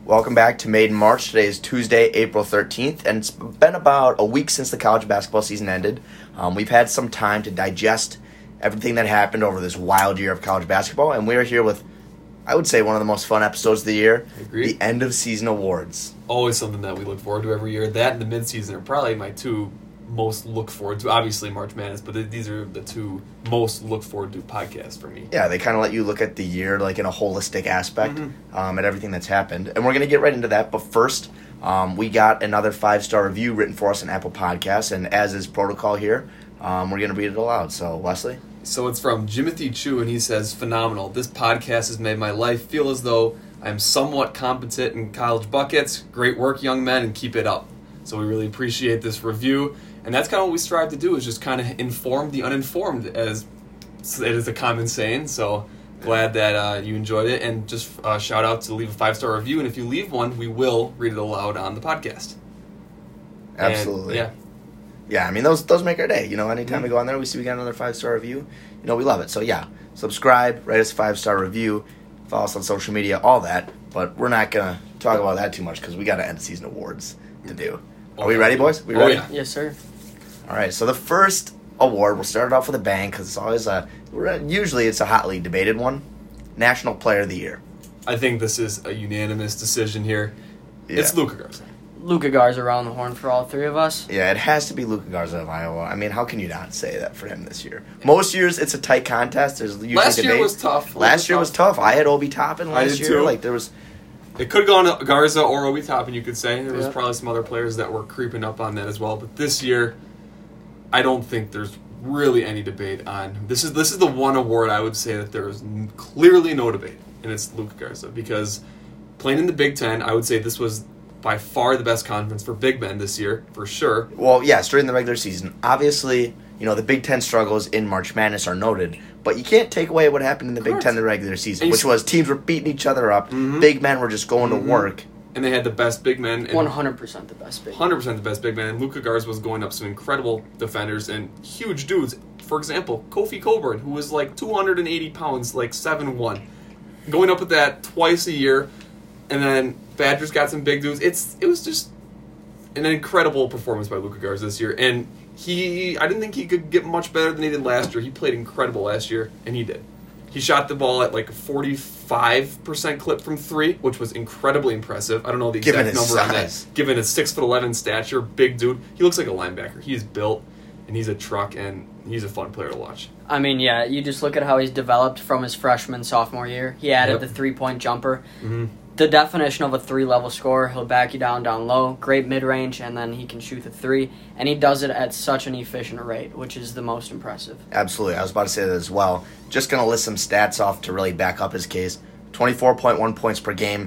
Welcome back to Made in March. Today is Tuesday, April 13th, and it's been about a week since the college basketball season ended. We've had some time to digest everything that happened over this wild year of college basketball, and we are here with, I would say, one of the most fun episodes of the year, the end of season awards. Always something that we look forward to every year. That and the mid-season are probably my two most look forward to. Obviously March Madness, but these are the two most look forward to podcasts for me. Yeah, they kind of let you look at the year like in a holistic aspect at everything that's happened. And we're going to get right into that. But first, we got another 5-star review written for us on Apple Podcasts. And as is protocol here, we're going to read it aloud. So, Wesley? So it's from Jimothy Chu, and he says, "Phenomenal. This podcast has made my life feel as though I'm somewhat competent in college buckets. Great work, young men, and keep it up." So we really appreciate this review. And that's kind of what we strive to do, is just kind of inform the uninformed, as it is a common saying. So glad that you enjoyed it. And just shout out to leave a 5-star review. And if you leave one, we will read it aloud on the podcast. Absolutely. And, yeah, I mean, those make our day. You know, anytime we go on there, we see we got another 5-star review. You know, we love it. So, yeah, subscribe, write us a 5-star review, follow us on social media, all that. But we're not going to talk about that too much because we got to end season awards to do. Are we ready, boys? We ready? Yeah. Yes, sir. All right, so the first award, we'll start it off with a bang because it's always usually it's a hotly debated one. National Player of the Year. I think this is a unanimous decision here. Yeah. It's Luka Garza. Luka Garza around the horn for all three of us. Yeah, it has to be Luka Garza of Iowa. I mean, how can you not say that for him this year? Most years it's a tight contest. There's usually Last debate. year was tough. Last year was tough. I had Obi Toppin I last did year. too. Like there was. It could have gone to Garza or Obi Toppin, you could say. There was Yeah. probably some other players that were creeping up on that as well. But this year, I don't think there's really any debate on. This is the one award I would say that there is clearly no debate, and it's Luka Garza. Because playing in the Big Ten, I would say this was by far the best conference for big men this year, for sure. Well, yes, during the regular season. Obviously, you know, the Big Ten struggles in March Madness are noted, but you can't take away what happened in the Big Correct. Ten in the regular season, And which was teams were beating each other up, big men were just going to work. And they had the best big men. And 100% the best big. 100% the best big man. And Luka Garza was going up some incredible defenders and huge dudes. For example, Kofi Cockburn, who was like 280 pounds, like 7'1", going up with that twice a year. And then Badgers got some big dudes. It was just an incredible performance by Luka Garza this year. And I didn't think he could get much better than he did last year. He played incredible last year, and he did. He shot the ball at like a 45% clip from three, which was incredibly impressive. I don't know the Given exact his number on size. that. Given his 6'11" stature, big dude. He looks like a linebacker. He is built, and he's a truck, and he's a fun player to watch. I mean, yeah, you just look at how he's developed from his freshman, sophomore year. He added the 3-point jumper. Mm-hmm. The definition of a 3-level scorer. He'll back you down low, great mid-range, and then he can shoot the 3. And he does it at such an efficient rate, which is the most impressive. Absolutely. I was about to say that as well. Just going to list some stats off to really back up his case. 24.1 points per game,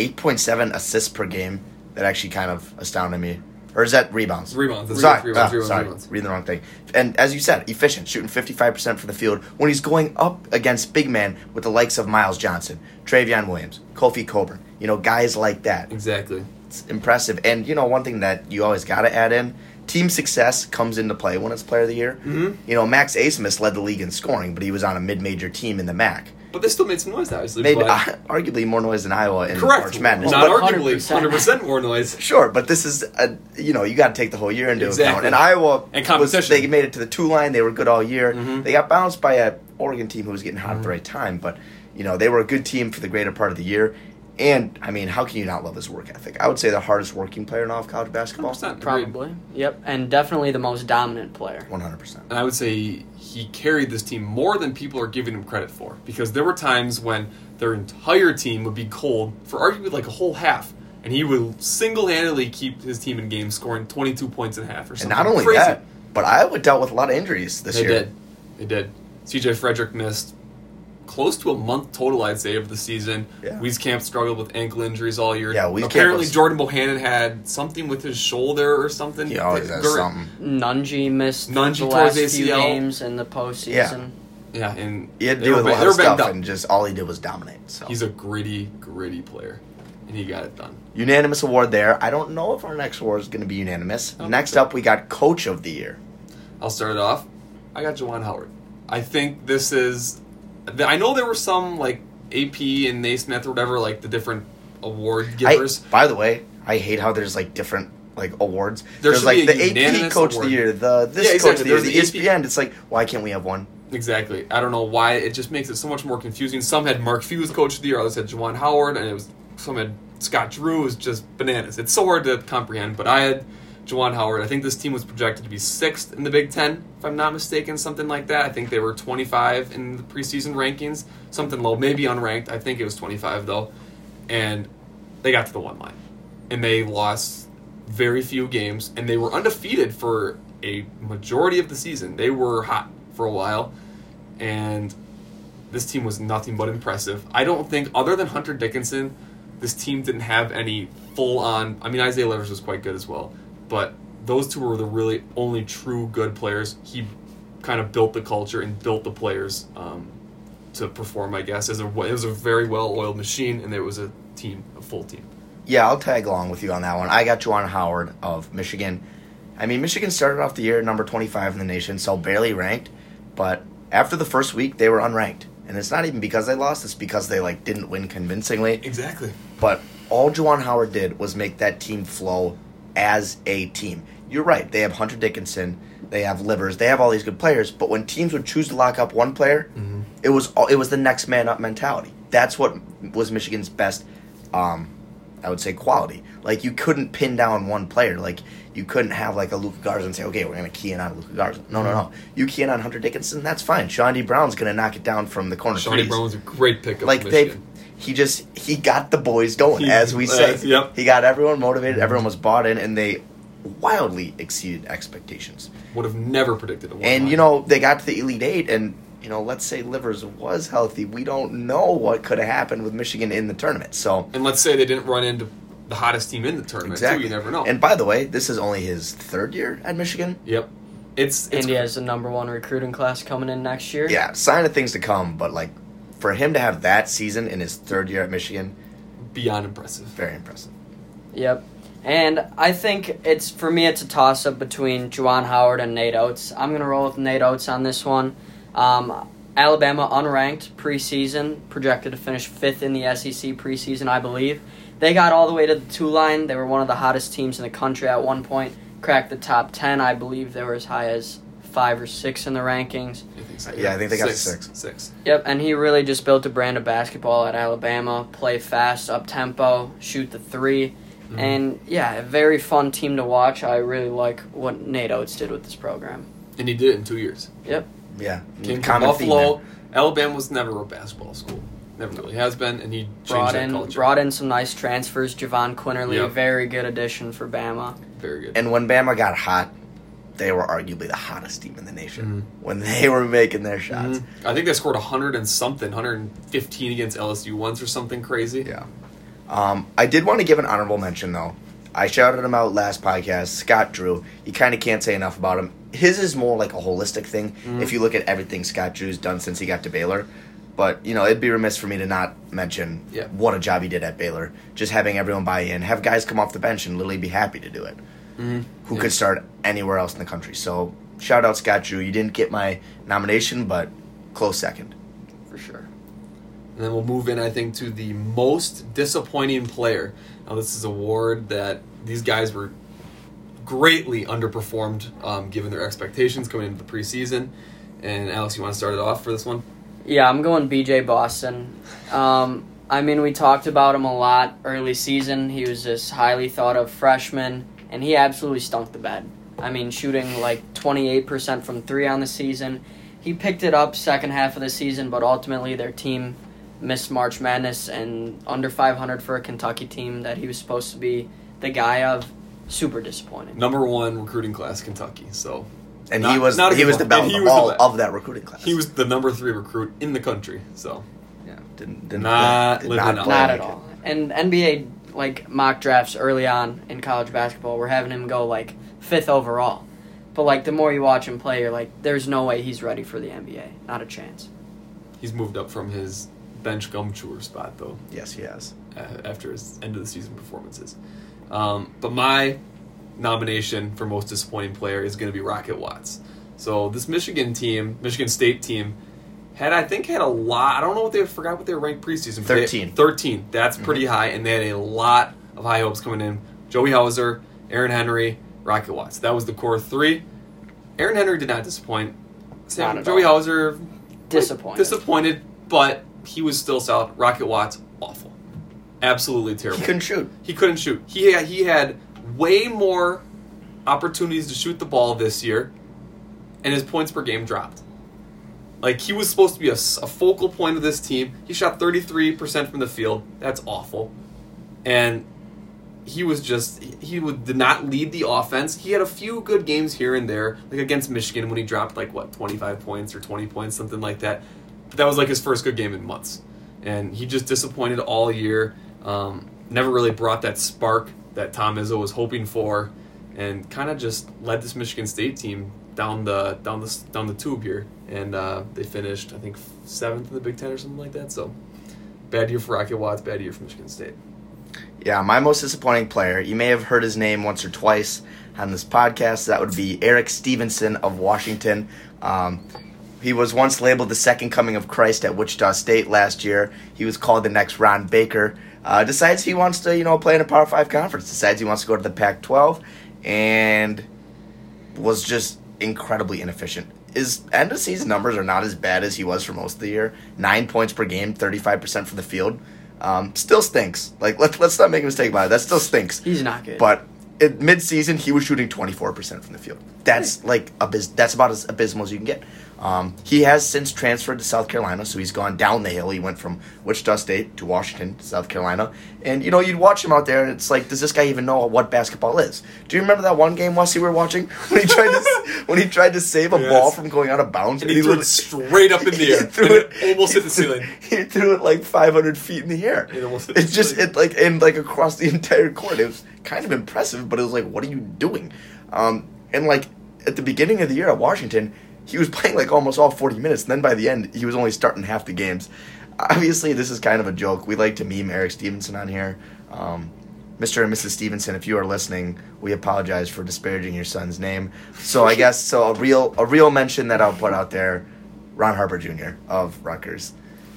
8.7 assists per game. That actually kind of astounded me. Or is that rebounds? Rebounds. Sorry, Rebounds. reading the wrong thing. And as you said, efficient, shooting 55% from the field when he's going up against big men with the likes of Miles Johnson, Travion Williams, Kofi Cockburn. You know, guys like that. Exactly. It's impressive. And, you know, one thing that you always got to add in, team success comes into play when it's player of the year. Mm-hmm. You know, Max Asmus led the league in scoring, but he was on a mid-major team in the MAC. But they still made some noise, obviously. Made but arguably more noise than Iowa in correct. March Madness. Not But- arguably, 100%. 100% more noise. Sure, but this is, you got to take the whole year into account. Exactly. And Iowa, And competition. they made it to the 2 line. They were good all year. Mm-hmm. They got bounced by a Oregon team who was getting hot at the right time. But, you know, they were a good team for the greater part of the year. And, I mean, how can you not love his work ethic? I would say the hardest working player in all of college basketball. 100%. Agreed. Probably. Yep. And definitely the most dominant player. 100%. And I would say he carried this team more than people are giving him credit for. Because there were times when their entire team would be cold for arguably like a whole half. And he would single-handedly keep his team in games, scoring 22 points in half or And something. not only crazy. that, but Iowa dealt with a lot of injuries this They year. They did. CJ Frederick missed close to a month total, I'd say, of the season. Yeah. Wieskamp struggled with ankle injuries all year. Yeah, Wieskamp apparently was- Jordan Bohannon had something with his shoulder or something. He always has Very- something. Nungi missed Nungi the tore last his few ACL. games in the postseason. Yeah, and He had to they deal were with a ba- lot they of were banged stuff, up. and just all he did was dominate. So He's a gritty player, and he got it done. unanimous award there. I don't know if our next award is going to be unanimous. I don't Next think so. up, we got Coach of the Year. I'll start it off. I got Juwan Howard. I think this is... I know there were some, like, AP and Naismith or whatever, like, the different award givers. By the way, I hate how there's like different like awards. There There's should like be a the AP unanimous Coach award. of the Year, the this Yeah, Coach of exactly. the Year, There's the the ESPN. It's like, why can't we have one? Exactly. I don't know why. It just makes it so much more confusing. Some had Mark Few as Coach of the Year, others had Juwan Howard, and some had Scott Drew. It was just bananas. It's so hard to comprehend, but I had Juwan Howard. I think this team was projected to be 6th in the Big Ten, if I'm not mistaken, something like that. I think they were 25 in the preseason rankings, something low, maybe unranked. I think it was 25, though. And they got to the 1 line. And they lost very few games, and they were undefeated for a majority of the season. They were hot for a while, and this team was nothing but impressive. I don't think, other than Hunter Dickinson, this team didn't have any full-on... I mean, Isaiah Livers was quite good as well, but those two were the really only true good players. He kind of built the culture and built the players to perform, I guess. It was a very well-oiled machine, and there was a full team. Yeah, I'll tag along with you on that one. I got Juwan Howard of Michigan. I mean, Michigan started off the year number 25 in the nation, so barely ranked. But after the first week, they were unranked. And it's not even because they lost, it's because they like didn't win convincingly. Exactly. But all Juwan Howard did was make that team flow as a team. You're right, they have Hunter Dickinson, they have Livers, they have all these good players, but when teams would choose to lock up one player, it was the next man up mentality. That's what was Michigan's best I would say quality. Like, you couldn't pin down one player. Like, you couldn't have, like, a Luka Garza and say, okay, we're going to key in on Luka Garza. No. You key in on Hunter Dickinson, that's fine. Sean D. Brown's going to knock it down from the corner Sean D. threes. Brown was a great pickup Like, for Michigan. he got the boys going, as we say. Yep. He got everyone motivated, everyone was bought in, and they wildly exceeded expectations. Would have never predicted it. And, they got to the Elite Eight, and, let's say Livers was healthy. We don't know what could have happened with Michigan in the tournament. So, and let's say they didn't run into the hottest team in the tournament, too. You never know. And by the way, this is only his 3rd year at Michigan. Yep. It's India has the number 1 recruiting class coming in next year. Yeah, sign of things to come, but, like, for him to have that season in his 3rd year at Michigan, beyond impressive. Very impressive. Yep. And I think it's a toss-up between Juwan Howard and Nate Oates. I'm going to roll with Nate Oates on this one. Alabama unranked preseason, projected to finish 5th in the SEC preseason, I believe. They got all the way to the 2 line. They were one of the hottest teams in the country at one point. Cracked the top 10. I believe they were as high as 5 or 6 in the rankings. I think so. Yeah, I think they got 6. 6. Yep, and he really just built a brand of basketball at Alabama. Play fast, up-tempo, shoot the 3. Mm-hmm. And, yeah, a very fun team to watch. I really like what Nate Oates did with this program. And he did it in 2 years. Yep. Yeah. Came from Buffalo. Alabama was never a basketball school. Never really has been, and he changed that culture. Brought in some nice transfers. Javon Quinterly, Yep. a very good addition for Bama. Very good. And when Bama got hot, they were arguably the hottest team in the nation when they were making their shots. I think they scored 100 and something, 115 against LSU once or something crazy. Yeah. I did want to give an honorable mention, though. I shouted him out last podcast, Scott Drew. You kind of can't say enough about him. His is more like a holistic thing if you look at everything Scott Drew's done since he got to Baylor. But, it'd be remiss for me to not mention what a job he did at Baylor. Just having everyone buy in, have guys come off the bench and literally be happy to do it. Who could start anywhere else in the country. So, shout out Scott Drew. You didn't get my nomination, but close second. For sure. And then we'll move in, I think, to the most disappointing player. Now, this is an award that these guys were greatly underperformed given their expectations coming into the preseason. And, Alex, you want to start it off for this one? Yeah, I'm going BJ Boston. We talked about him a lot early season. He was this highly thought of freshman, and he absolutely stunk the bed. Shooting like 28% from 3 on the season. He picked it up second half of the season, but ultimately their team missed March Madness and under 500 for a Kentucky team that he was supposed to be the guy of. Super disappointing. Number 1 recruiting class, Kentucky. So. And he was the bell of the ball of that recruiting class. He was the number 3 recruit in the country. So, yeah, did not at all. And NBA mock drafts early on in college basketball were having him go 5th overall. But the more you watch him play, you're like, there's no way he's ready for the NBA. Not a chance. He's moved up from his bench gum chewer spot though. Yes, he has. After his end of the season performances. But my nomination for most disappointing player is going to be Rocket Watts. So this Michigan State team, had a lot. I don't know forgot what they were ranked preseason. 13. 13. That's pretty high, and they had a lot of high hopes coming in. Joey Hauser, Aaron Henry, Rocket Watts. That was the core three. Aaron Henry did not disappoint. Joey Hauser disappointed, but he was still solid. Rocket Watts, awful. Absolutely terrible. He couldn't shoot. He had way more opportunities to shoot the ball this year, and his points per game dropped. Like, he was supposed to be a focal point of this team. He shot 33% from the field. That's awful. And he did not lead the offense. He had a few good games here and there, like against Michigan when he dropped 25 points or 20 points, something like that. But that was like his first good game in months. And he just disappointed all year. Never really brought that spark that Tom Izzo was hoping for, and kind of just led this Michigan State team down the tube here. And they finished, I think, 7th in the Big Ten or something like that. So bad year for Rocket Watts, bad year for Michigan State. Yeah, my most disappointing player, you may have heard his name once or twice on this podcast. That would be Eric Stevenson of Washington. He was once labeled the second coming of Christ at Wichita State last year. He was called the next Ron Baker. Decides he wants to, play in a Power 5 conference. Decides he wants to go to the Pac-12, and was just incredibly inefficient. His end-of-season numbers are not as bad as he was for most of the year. 9 points per game, 35% from the field. Still stinks. Let's not make a mistake about it. That still stinks. He's not good. But at mid-season, he was shooting 24% from the field. That's that's about as abysmal as you can get. He has since transferred to South Carolina, so he's gone down the hill. He went from Wichita State to Washington to South Carolina. And, you'd watch him out there, and it's like, does this guy even know what basketball is? Do you remember that one game, Wes, we were watching? When he tried to save a ball from going out of bounds? And he threw it straight up in the air. Almost hit the ceiling. He threw it 500 feet in the air. It's just, across the entire court. It was kind of impressive, but it was like, what are you doing? And, at the beginning of the year at Washington, he was playing almost all 40 minutes, and then by the end, he was only starting half the games. Obviously, this is kind of a joke. We like to meme Eric Stevenson on here. Mr. and Mrs. Stevenson, if you are listening, we apologize for disparaging your son's name. So I guess a real mention that I'll put out there, Ron Harper Jr. of Rutgers.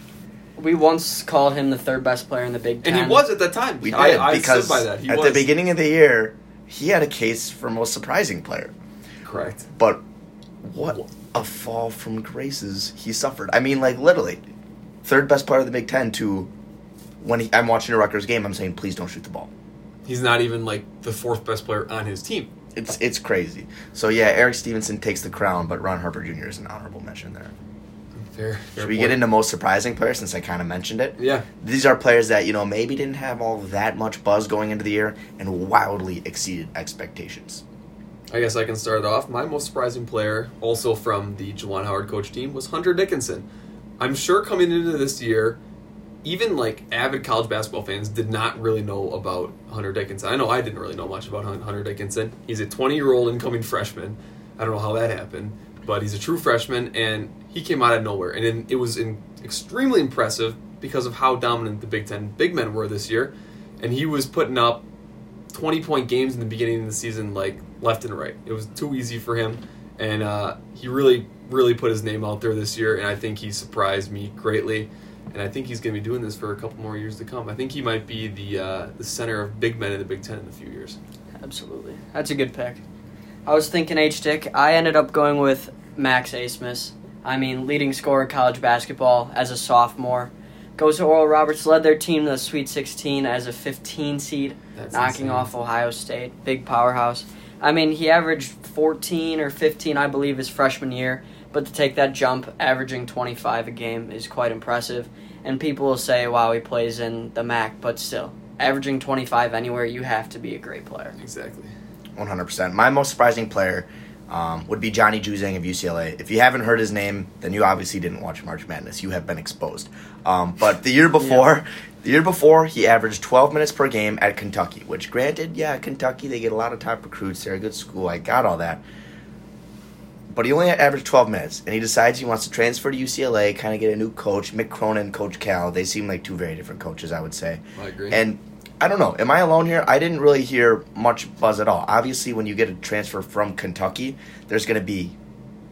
We once called him the third best player in the Big Ten. And he was at that time. We did, I because stood by that. At the beginning of the year, he had a case for most surprising player. Correct. But what a fall from graces he suffered. I mean, literally, third best player of the Big Ten to when I'm watching a Rutgers game, I'm saying, please don't shoot the ball. He's not even, the fourth best player on his team. It's crazy. So, yeah, Eric Stevenson takes the crown, but Ron Harper Jr. is an honorable mention there. Fair Should we get into most surprising players, since I kind of mentioned it? Yeah. These are players that, maybe didn't have all that much buzz going into the year and wildly exceeded expectations. I guess I can start it off. My most surprising player, also from the Juwan Howard coach team, was Hunter Dickinson. I'm sure coming into this year, even avid college basketball fans did not really know about Hunter Dickinson. I know I didn't really know much about Hunter Dickinson. He's a 20-year-old incoming freshman. I don't know how that happened, but he's a true freshman, and he came out of nowhere. And it was extremely impressive because of how dominant the Big Ten big men were this year. And he was putting up 20-point games in the beginning of the season, left and right. It was too easy for him, and he really, really put his name out there this year, and I think he surprised me greatly, and I think he's going to be doing this for a couple more years to come. I think he might be the center of big men in the Big Ten in a few years. Absolutely. That's a good pick. I was thinking H-Dick. I ended up going with Max Abmas. Leading scorer in college basketball as a sophomore. Goes to Oral Roberts, led their team to the Sweet 16 as a 15 seed, knocking off Ohio State. Big powerhouse. He averaged 14 or 15, I believe, his freshman year, but to take that jump, averaging 25 a game is quite impressive. And people will say, wow, he plays in the MAC, but still, averaging 25 anywhere, you have to be a great player. Exactly. 100%. My most surprising player would be Johnny Juzang of UCLA. If you haven't heard his name, then you obviously didn't watch March Madness. You have been exposed. But the year before, he averaged 12 minutes per game at Kentucky, which granted, Kentucky, they get a lot of top recruits. They're a good school. I got all that. But he only averaged 12 minutes, and he decides he wants to transfer to UCLA, kind of get a new coach, Mick Cronin, Coach Cal. They seem like two very different coaches, I would say. I agree. And I don't know. Am I alone here? I didn't really hear much buzz at all. Obviously, when you get a transfer from Kentucky, there's going to be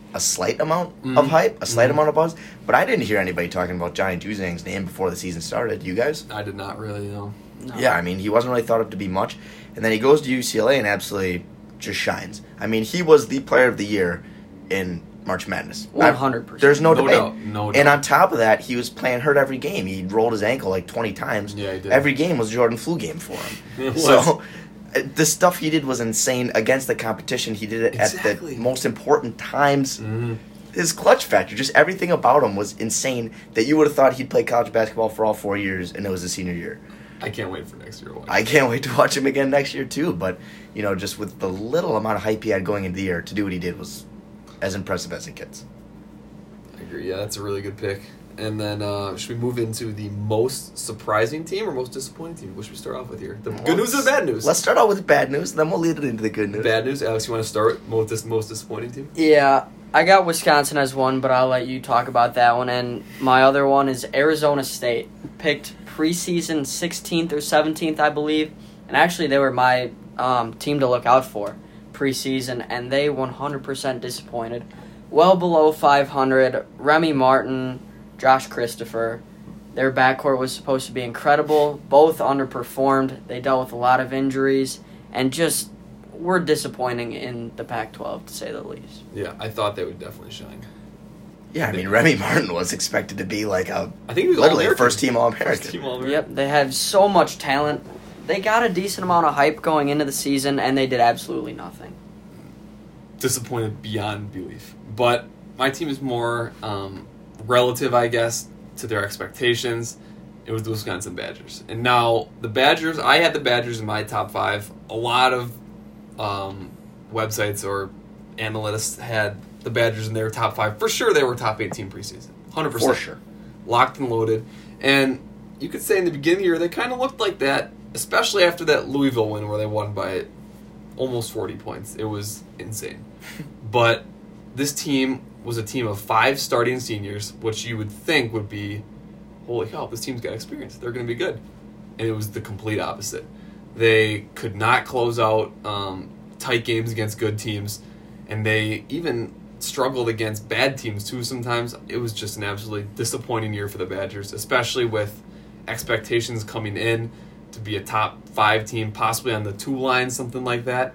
a slight amount of hype, a slight amount of buzz. But I didn't hear anybody talking about Johnny Juzang's name before the season started. You guys? I did not really know. No. Yeah, I mean, he wasn't really thought of to be much. And then he goes to UCLA and absolutely just shines. I mean, he was the player of the year in March Madness. 100%. There's no No debate. doubt, no doubt. And on top of that, he was playing hurt every game. He rolled his ankle like 20 times. Yeah, he did. Every game was a Jordan flu game for him. It was. So the stuff he did was insane against the competition. He did it at Exactly. the most important times. Mm-hmm. His clutch factor, just everything about him was insane that you would have thought he'd play college basketball for all 4 years, and it was his senior year. I can't wait for next year. I can't wait to watch him again next year, too. But, you know, just with the little amount of hype he had going into the year, to do what he did was as impressive as it gets. I agree. Yeah, that's a really good pick. And then should we move into the most surprising team or most disappointing team? What should we start off with here? The good news or the bad news? Let's start out with the bad news, then we'll lead it into the good news. Bad news. Alex, you want to start with this most disappointing team? Yeah, I got Wisconsin as one, but I'll let you talk about that one. And my other one is Arizona State. Picked preseason 16th or 17th, I believe. And actually, they were my team to look out for preseason, and they 100% disappointed. Well below 500. Remy Martin, Josh Christopher. Their backcourt was supposed to be incredible. Both underperformed. They dealt with a lot of injuries, and just were disappointing in the Pac-12, to say the least. Yeah, I thought they would definitely shine. Yeah, I mean, Remy Martin was expected to be like I think he was literally All-American. first-team All-American. First-team All-American. Yep, they had so much talent. They got a decent amount of hype going into the season, and they did absolutely nothing. Disappointed beyond belief. But my team is more relative, I guess, to their expectations. It was the Wisconsin Badgers. And now, the Badgers, I had the Badgers in my top 5. A lot of websites or analysts had the Badgers in their top 5. For sure, they were top 18 preseason. 100%. For sure. Locked and loaded. And you could say in the beginning of the year, they kind of looked like that, especially after that Louisville win where they won by almost 40 points. It was insane. But this team was a team of 5 starting seniors, which you would think would be, holy hell, this team's got experience. They're going to be good. And it was the complete opposite. They could not close out tight games against good teams, and they even struggled against bad teams too sometimes. It was just an absolutely disappointing year for the Badgers, especially with expectations coming in to be a top 5 team, possibly on the 2 line, something like that.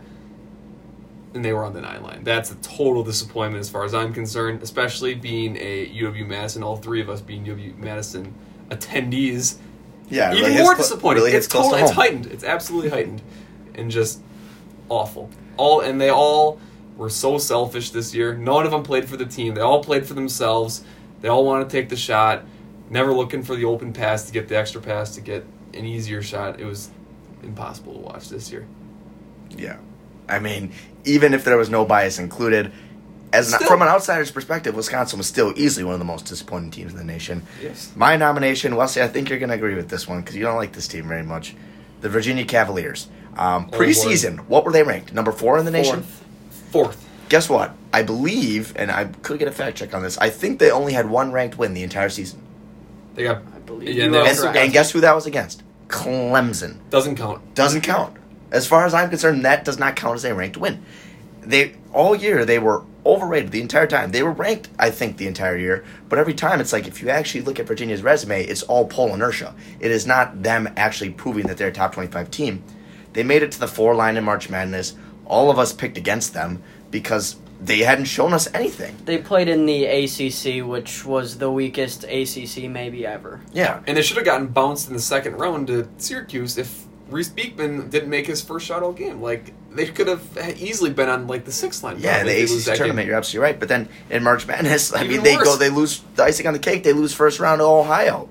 And they were on the 9 line. That's a total disappointment as far as I'm concerned, especially being a UW-Madison, all 3 of us being UW-Madison attendees. Yeah, Even really more hits disappointing. Really hits It's close to it's home. heightened. It's absolutely heightened. And just awful. They all were so selfish this year. None of them played for the team. They all played for themselves. They all wanted to take the shot, never looking for the open pass to get the extra pass to get an easier shot. It was impossible to watch this year. Yeah. I mean, even if there was no bias included, from an outsider's perspective, Wisconsin was still easily one of the most disappointing teams in the nation. Yes. My nomination, Wesley, I think you're going to agree with this one because you don't like this team very much. The Virginia Cavaliers. Preseason, what were they ranked? Number 4 in the nation? Fourth. Guess what? I believe, and I could get a fact check on this, I think they only had 1 ranked win the entire season. They got. I believe Yeah, you they are also correct. got- And guess who that was against? Clemson. Doesn't count. Doesn't count. As far as I'm concerned, that does not count as a ranked win. All year, they were overrated the entire time. They were ranked, I think, the entire year. But every time, it's like, if you actually look at Virginia's resume, it's all poll inertia. It is not them actually proving that they're a top 25 team. They made it to the 4 line in March Madness. All of us picked against them because they hadn't shown us anything. They played in the ACC, which was the weakest ACC maybe ever. Yeah. And they should have gotten bounced in the second round to Syracuse if Reese Beekman didn't make his first shot all game. Like, they could have easily been on, like, the 6th line. Yeah, in Probably, the if they lose ACC that tournament, game. you're absolutely right. But then in March Madness, I Even mean, they worse. lose the icing on the cake. They lose first round to Ohio.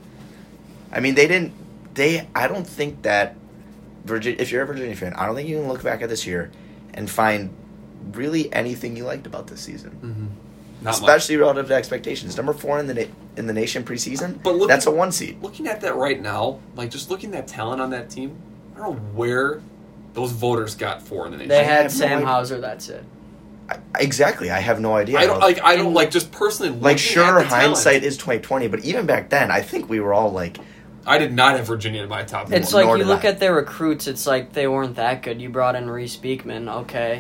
I mean, I don't think that if you're a Virginia fan, I don't think you can look back at this year and find really anything you liked about this season. Mm-hmm. Not Especially relative to expectations. Number 4 in the nation preseason, But that's a 1 seed. Looking at that right now, like, just looking at talent on that team, I don't know where those voters got 4 in the nation. They I had have no Sam idea. Hauser, that's it. Exactly, I have no idea. I don't just personally looking like at sure, the hindsight talent, is 2020, but even back then, I think we were all like, I did not have Virginia in my top 4. It's like nor you did look I. at their recruits, it's like they weren't that good. You brought in Reese Beekman, okay.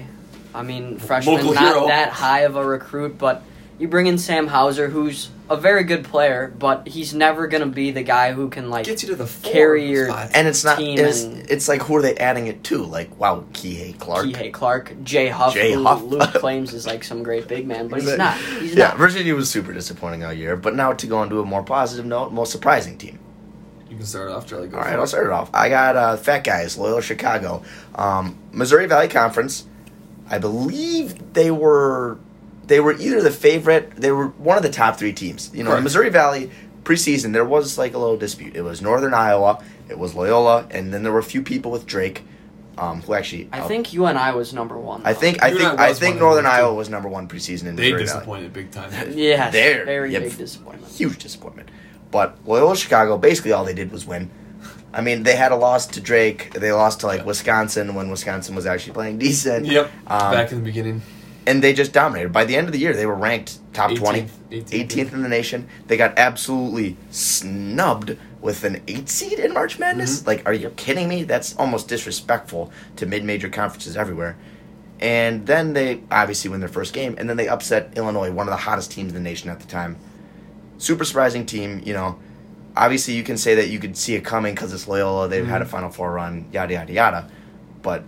I mean, freshman, Local not hero. that high of a recruit, but you bring in Sam Hauser, who's a very good player, but he's never going to be the guy who can, like, Gets you to the 4 carry your spot. And it's not. team It's like, who are they adding it to? Like, wow, Kihei Clark. Kihei Clark, Jay Huff, Jay who Huff. Luke claims is, like, some great big man, but he's not. He's Yeah, not. Virginia was super disappointing all year. But now to go on to a more positive note, most surprising team. You can start it off, Charlie. Go All for right, it. I'll start it off. I got Fat Guys, Loyola Chicago. Missouri Valley Conference. I believe they were either the favorite. They were one of the top 3 teams. You know, Correct. Missouri Valley preseason, there was like a little dispute. It was Northern Iowa, it was Loyola, and then there were a few people with Drake, who actually. I think UNI was number 1. I though. think UNI was Northern one of those, Iowa too. was number 1 preseason in They Missouri Valley. disappointed big time. Yes, There. very Yep. big disappointment. Huge disappointment. But Loyola Chicago, basically all they did was win. I mean, they had a loss to Drake. They lost to like Wisconsin when Wisconsin was actually playing decent. Yep. Back in the beginning. And they just dominated. By the end of the year, they were ranked top 20, 18th. 18th in the nation. They got absolutely snubbed with an 8 seed in March Madness. Mm-hmm. Like, are you kidding me? That's almost disrespectful to mid-major conferences everywhere. And then they obviously win their first game, and then they upset Illinois, one of the hottest teams in the nation at the time. Super surprising team, you know. Obviously, you can say that you could see it coming because it's Loyola. They've had a Final Four run, yada, yada, yada. But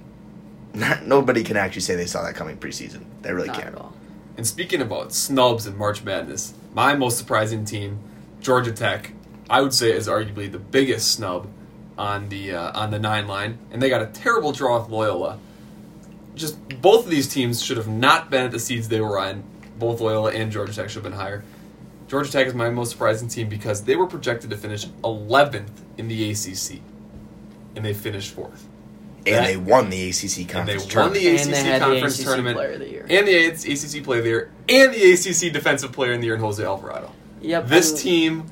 nobody can actually say they saw that coming preseason. They really Not can't. at all. And speaking about snubs in March Madness, my most surprising team, Georgia Tech, I would say is arguably the biggest snub on the 9 line, and they got a terrible draw with Loyola. Just both of these teams should have not been at the seeds they were on. Both Loyola and Georgia Tech should have been higher. Georgia Tech is my most surprising team because they were projected to finish 11th in the ACC, and they finished 4th. And they won the ACC And conference they won tournament. the And they ACC had the conference ACC tournament, Player of the Year. and the ACC Player of the Year, and the ACC Defensive Player in the Year in Jose Alvarado. Yep. This and team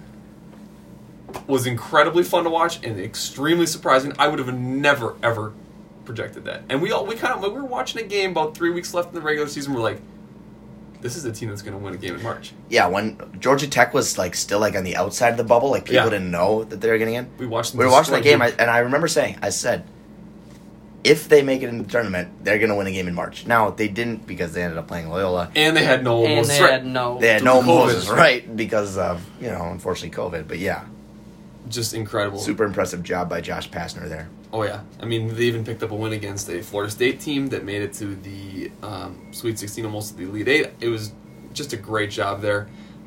was incredibly fun to watch and extremely surprising. I would have never ever projected that. And we were watching a game about 3 weeks left in the regular season. We're like, this is a team that's going to win a game in March. Yeah, when Georgia Tech was like still like on the outside of the bubble, like people Yeah. didn't know that they were getting in. We watched. Them We were watching that destroy game, Duke. and I remember saying, I said, if they make it in the tournament, they're going to win a game in March. Now, they didn't because they ended up playing Loyola. and they had no. and Moses they Wright. had no. They had Due no to COVID. Moses, right? Because of, unfortunately COVID. But yeah, Just incredible. super impressive job by Josh Pastner there. Oh yeah, I mean they even picked up a win against a Florida State team that made it to the Sweet 16, almost to the Elite 8. It was just a great job there.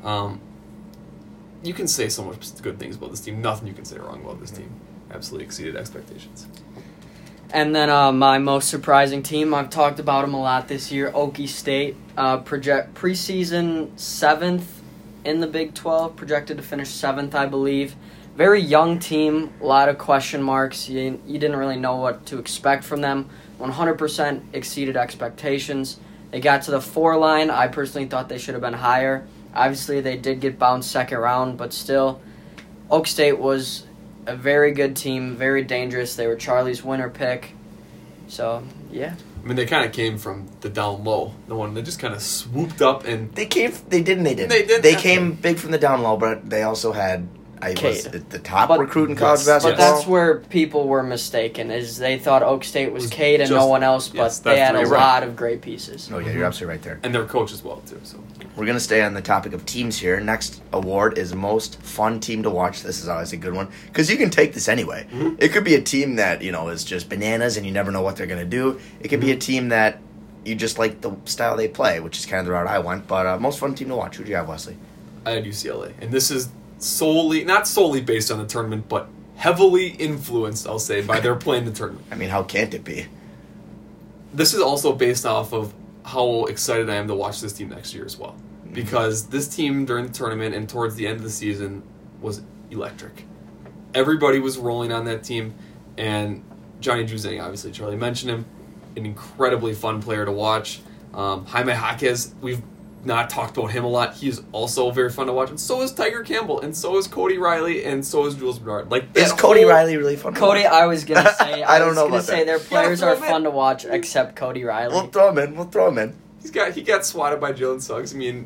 You can say so much good things about this team. Nothing you can say wrong about this team. Absolutely exceeded expectations. And then my most surprising team, I've talked about them a lot this year, Okie State. Preseason 7th in the Big 12, projected to finish 7th, I believe. Very young team, a lot of question marks. You didn't really know what to expect from them. 100% exceeded expectations. They got to the 4 line. I personally thought they should have been higher. Obviously, they did get bounced second round, but still, Oak State was a very good team, very dangerous. They were Charlie's winner pick. So, yeah. I mean, they kind of came from the down low. The one that just kind of swooped up and They didn't. They didn't. They came big from the down low, but they also had, Cade. the top But- recruit in college Yes, basketball. But that's where people were mistaken, is they thought Oak State was Was Cade and just- no one else, but yes, they that's had a you're right. lot of great pieces. Oh, yeah, you're absolutely right there. and their coach as well too. So We're going to stay on the topic of teams here. Next award is most fun team to watch. This is always a good one because you can take this anyway. Mm-hmm. It could be a team that, is just bananas and you never know what they're going to do. It could be a team that you just like the style they play, which is kind of the route I went. But most fun team to watch. Who'd you have, Wesley? I had UCLA, and this is not solely based on the tournament, but heavily influenced, I'll say, by their play in the tournament. I mean, how can't it be? This is also based off of how excited I am to watch this team next year as well. Because this team during the tournament and towards the end of the season was electric. Everybody was rolling on that team, and Johnny Juzang, obviously, Charlie mentioned him, an incredibly fun player to watch. Jaime Jaquez, we've not talked about him a lot. He is also very fun to watch, and so is Tiger Campbell, and so is Cody Riley, and so is Jules Bernard. Is Cody Riley really fun to Cody, watch? I was going to say, I don't was know gonna about say that. their players throw are him in. fun to watch, except Cody Riley. We'll throw him in. He got swatted by Jalen Suggs. I mean,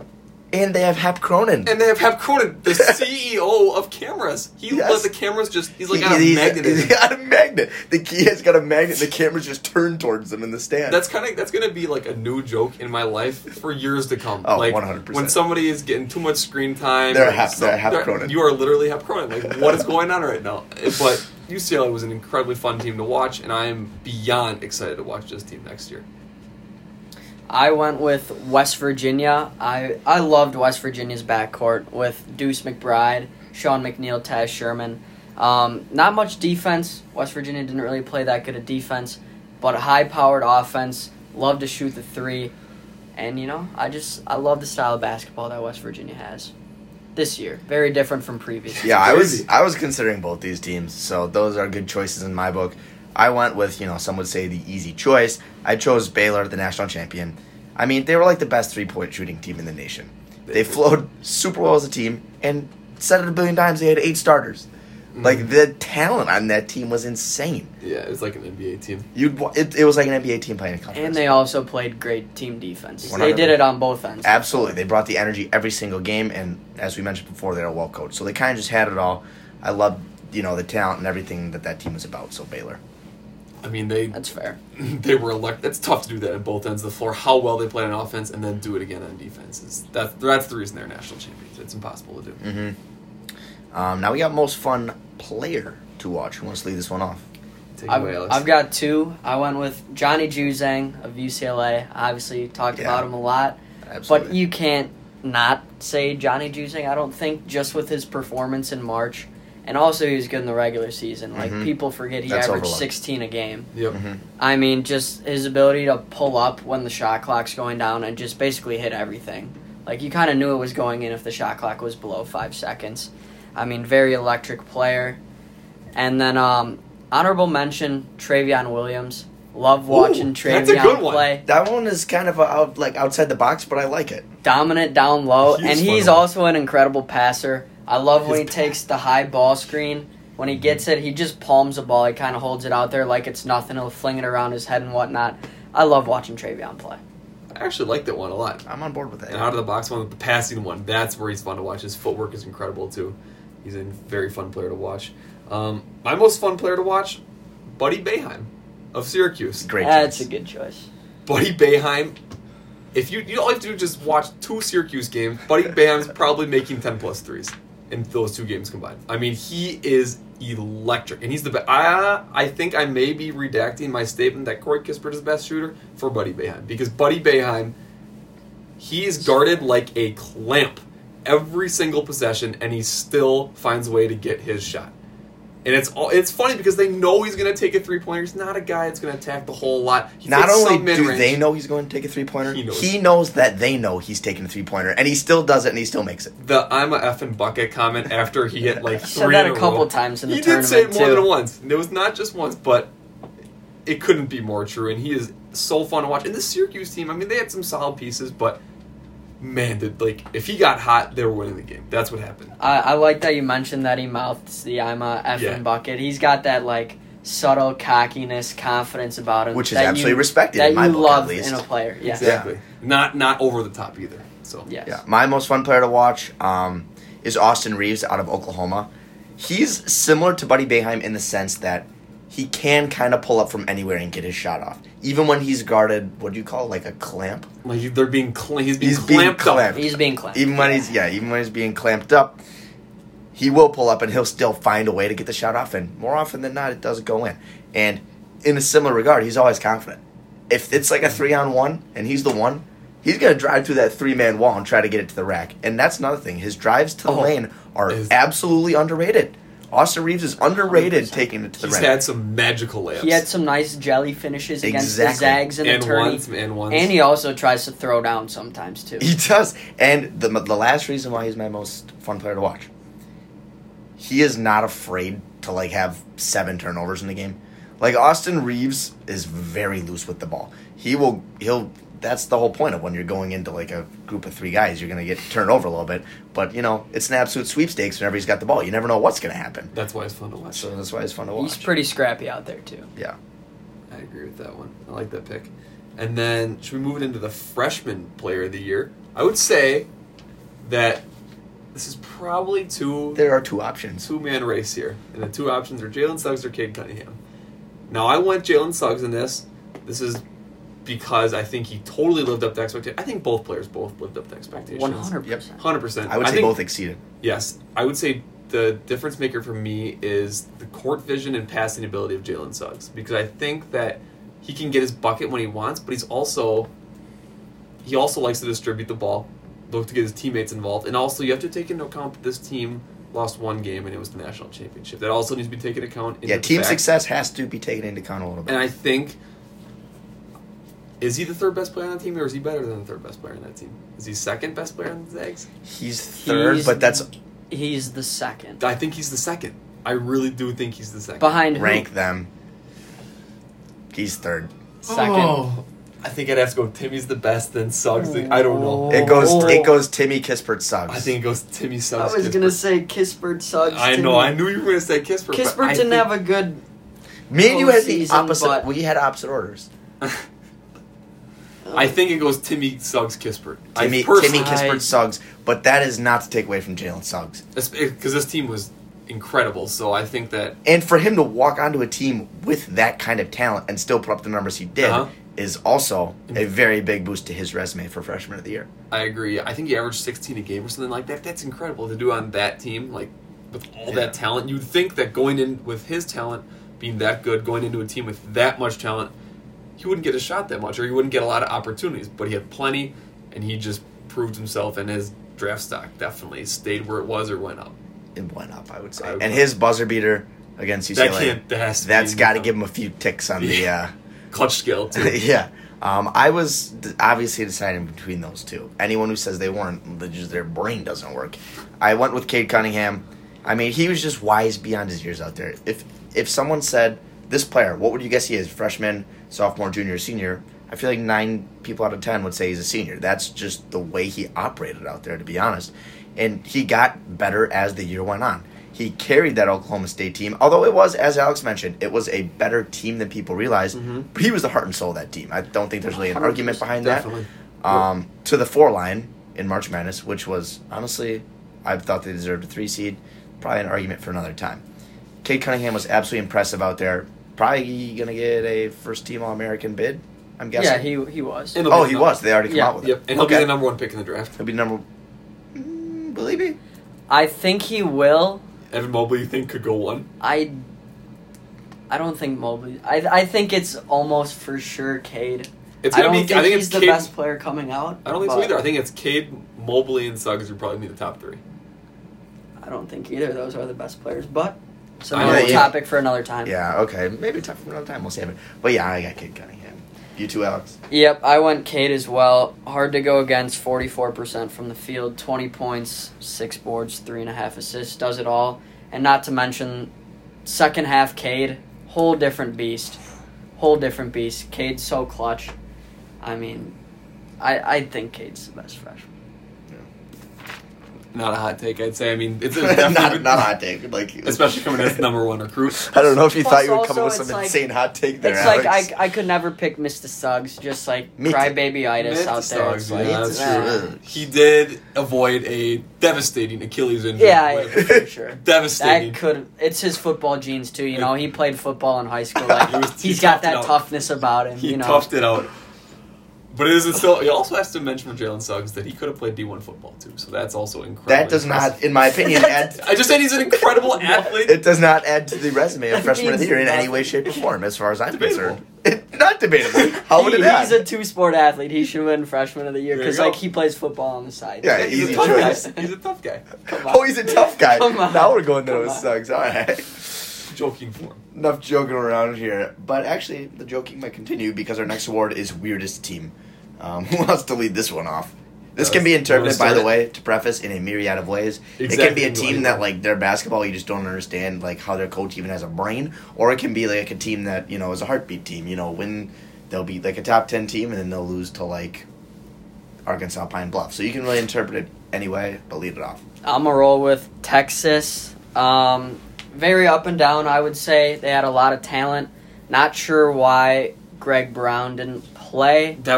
And they have Hap Cronin. And they have Hap Cronin, the CEO of cameras. He Yes. let the cameras he's like got a magnet in He's it. got a magnet. He has got a magnet. The cameras just turn towards them in the stand. That's gonna be like a new joke in my life for years to come. Oh, like 100%. when somebody is getting too much screen time. They're or Hap they're- Cronin. You are literally Hap Cronin. Like, what is going on right now? But UCLA was an incredibly fun team to watch, and I am beyond excited to watch this team next year. I went with West Virginia. I loved West Virginia's backcourt with Deuce McBride, Sean McNeil, Taz Sherman. Not much defense. West Virginia didn't really play that good of defense, but a high-powered offense. Love to shoot the three. And, I love the style of basketball that West Virginia has this year. Very different from previous. Yeah, Crazy. I was considering both these teams, so those are good choices in my book. I went with, some would say the easy choice. I chose Baylor, the national champion. I mean, they were like the best three-point shooting team in the nation. They flowed super well as a team, and said it a billion times, they had 8 starters. Like, the talent on that team was insane. Yeah, it was like an NBA team. It was like an NBA team playing a conference. And they also played great team defense. 100%. They did it on both ends. Absolutely. They brought the energy every single game, and as we mentioned before, they're well coached. So they kind of just had it all. I love, the talent and everything that team was about, so Baylor. I mean, That's fair. they were It's tough to do that at both ends of the floor. How well they play on offense and then do it again on defense. That's the reason they're national champions. It's impossible to do. Mm-hmm. Now we got most fun player to watch. Who wants to lead this one off? Take it away, Alex. I've got 2. I went with Johnny Juzang of UCLA. Obviously, talked about him a lot. Absolutely. But you can't not say Johnny Juzang, I don't think, just with his performance in March. And also, he was good in the regular season. Like, people forget he That's averaged overlooked. 16 a game. Yep. I mean, just his ability to pull up when the shot clock's going down and just basically hit everything. Like, you kind of knew it was going in if the shot clock was below 5 seconds. I mean, very electric player. And then, honorable mention, Travion Williams. Love watching Travion that's a good one. play. That one is kind of outside the box, but I like it. Dominant down low. He's And fun he's to watch. also an incredible passer. I love when he His takes the high ball screen. When he gets it, he just palms the ball. He kind of holds it out there like it's nothing. He'll fling it around his head and whatnot. I love watching Travion play. I actually like that one a lot. I'm on board with that. And out of the box one, the passing one, that's where he's fun to watch. His footwork is incredible, too. He's a very fun player to watch. My most fun player to watch, Buddy Boeheim of Syracuse. Great That's choice. a good choice. Buddy Boeheim, if you all have to do is just watch 2 Syracuse games, Buddy Boeheim's probably making 10 plus threes in those 2 games combined. I mean, he is electric, and he's the best. I think I may be redacting my statement that Corey Kispert is the best shooter for Buddy Boeheim, because Buddy Boeheim, he is guarded like a clamp every single possession, and he still finds a way to get his shot. And it's funny because they know he's going to take a 3-pointer. He's not a guy that's going to attack the whole lot. He Not takes only some do mid-range. they know he's going to take a 3-pointer, He knows. knows that they know he's taking a 3-pointer, and he still does it, and he still makes it. The "I'm a effing bucket" comment after he hit like 3 Said that in a a couple row. times in the He did say it tournament, more too. than once. It was not just once, but it couldn't be more true. And he is so fun to watch. And the Syracuse team, I mean, they had some solid pieces, but man, if he got hot, they were winning the game. That's what happened. I like that you mentioned that he mouths the "I'm a effing Yeah. bucket." He's got that like subtle cockiness, confidence about him, Which is that absolutely you, respected that in my you book, love at least. in a player. Yes. Exactly. Not over the top either. So Yes. Yeah, my most fun player to watch is Austin Reeves out of Oklahoma. He's similar to Buddy Boeheim in the sense that he can kind of pull up from anywhere and get his shot off, even when he's guarded. What do you call it, like a clamp? like he's being He's clamped up. He's being clamped. Even when he's being clamped up, he will pull up and he'll still find a way to get the shot off. And more often than not, it does go in. And in a similar regard, he's always confident. If it's like a 3-on-1 and he's the one, he's going to drive through that 3-man wall and try to get it to the rack. And that's another thing. His drives to the lane are absolutely underrated. Austin Reeves is underrated 100%. taking it to the He's rack. had some magical layups. He had some nice jelly finishes against the Exactly. Zags and the and tourney. ones. And he also tries to throw down sometimes too. He does. And the last reason why he's my most fun player to watch, he is not afraid to like have 7 turnovers in the game. Like Austin Reeves is very loose with the ball. He'll that's the whole point of when you're going into like a group of 3 guys, you're going to get turned over a little bit. But, it's an absolute sweepstakes whenever he's got the ball. You never know what's going to happen. That's why it's fun to watch. So that's why it's fun to watch. He's pretty scrappy out there too. Yeah. I agree with that one. I like that pick. And then, should we move it into the freshman player of the year? I would say that this is probably There are two options. two-man race here. And the two options are Jalen Suggs or Cade Cunningham. Now, I went Jalen Suggs in this. This is because I think he totally lived up to expectations. I think both players lived up to expectations. 100%. Yep. 100%. I would say think, both exceeded. Yes. I would say the difference maker for me is the court vision and passing ability of Jalen Suggs. Because I think that he can get his bucket when he wants, but he also likes to distribute the ball, look to get his teammates involved. And also, you have to take into account that this team lost one game, and it was the national championship. That also needs to be taken into account. Team success has to be taken into account a little bit. And I think, is he the third best player on the team, or is he better than the third best player on that team? Is he second best player on the Zags? He's third, but He's the second. I think he's the second. I really do think he's the second. Behind who? rank them. He's third. Second. Oh, I think I'd have to go Timmy's the best, then Suggs. I don't know. It goes Timmy Kispert Suggs. I think it goes Timmy Suggs. I was going to say Kispert Suggs. I know. I knew you were going to say Kispert. Kispert didn't have a good Me and you had the postseason, opposite. but- We had opposite orders. I think it goes Timmy Suggs Kispert. Timmy Personally, Kispert Suggs, but that is not to take away from Jalen Suggs. because this team was incredible. So I think that And for him to walk onto a team with that kind of talent and still put up the numbers he did is also a very big boost to his resume for freshman of the year. I agree. I think he averaged 16 a game or something like that. That's incredible to do on that team, like with all that talent. You'd think that going in with his talent being that good, going into a team with that much talent, he wouldn't get a shot that much, or he wouldn't get a lot of opportunities. But he had plenty, and he just proved himself, and his draft stock definitely stayed where it was or went up. It went up, I would say. And his buzzer beater against UCLA, That's got to give him a few ticks on the... clutch skill, too. yeah. I was obviously deciding between those two. Anyone who says they weren't, just their brain doesn't work. I went with Cade Cunningham. I mean, he was just wise beyond his years out there. If someone said, this player, what would you guess he is? Freshman, sophomore, junior, senior? I feel like 9 people out of 10 would say he's a senior. That's just the way he operated out there, to be honest. And he got better as the year went on. He carried that Oklahoma State team, although it was, as Alex mentioned, it was a better team than people realized. Mm-hmm. But he was the heart and soul of that team. I don't think there's really an argument behind definitely. that. To the 4 line in March Madness, which was, honestly, I thought they deserved a 3 seed. Probably an argument for another time. Cade Cunningham was absolutely impressive out there. Probably going to get a first-team All-American bid, I'm guessing. Yeah, he was. He was. They already come out with it. Yep, and he'll be the number 1 pick in the draft. He'll be number... will he be? I think he will. Evan Mobley, you think, could go 1? I don't think Mobley... I think it's almost for sure Cade. I don't think he's the best player coming out. I don't think so either. I think it's Cade, Mobley, and Suggs would probably be the top 3. I don't think either of those are the best players, but it's I know, another topic for another time. Yeah, okay. Maybe a topic for another time. We'll save it. But yeah, I got Cade Cunningham. You too, Alex? Yep, I went Cade as well. Hard to go against. 44% from the field, 20 points, 6 boards, 3.5 assists, does it all. And not to mention, second half Cade, whole different beast. Cade's so clutch. I mean, I think Cade's the best freshman. Not a hot take, I'd say. I mean, it's not a hot take, like especially coming as the number 1 recruit. I don't know if you thought you would also, come up with some insane hot take there. It's Alex. like I could never pick Mr. Suggs, just like crybaby-itis out there. Suggs, Like, that's true. He did avoid a devastating Achilles injury. Yeah, for sure. Devastating. It's his football genes too. You know, he played football in high school. Like he's got that toughness about him. He you know, toughed it out. But it isn't still. He also has to mention for Jalen Suggs that he could have played D1 football too. So that's also incredible. That does not, in my opinion, add. I just said he's an incredible athlete. It does not add to the resume of freshman of the year in any way, shape, or form, as far as I'm concerned. Not debatable. How would it add? He's a 2-sport athlete. He should win freshman of the year because like he plays football on the side. Yeah, he's easy a tough choice. guy. He's a tough guy. Oh, he's a tough guy. Come on. Now we're going to with Suggs. All right. Joking for him. Enough joking around here. But actually, the joking might continue because our next award is Weirdest Team. Who wants to lead this one off? This can be interpreted, by the way, to preface, in a myriad of ways. It can be a team that, like, their basketball, you just don't understand, like, how their coach even has a brain. Or it can be, like, a team that, you know, is a heartbeat team. You know, when they'll be, like, a top 10 team and then they'll lose to, like, Arkansas Pine Bluff. So you can really interpret it anyway, but lead it off. I'm going to roll with Texas. Very up and down, I would say. They had a lot of talent. Not sure why Greg Brown didn't play. That was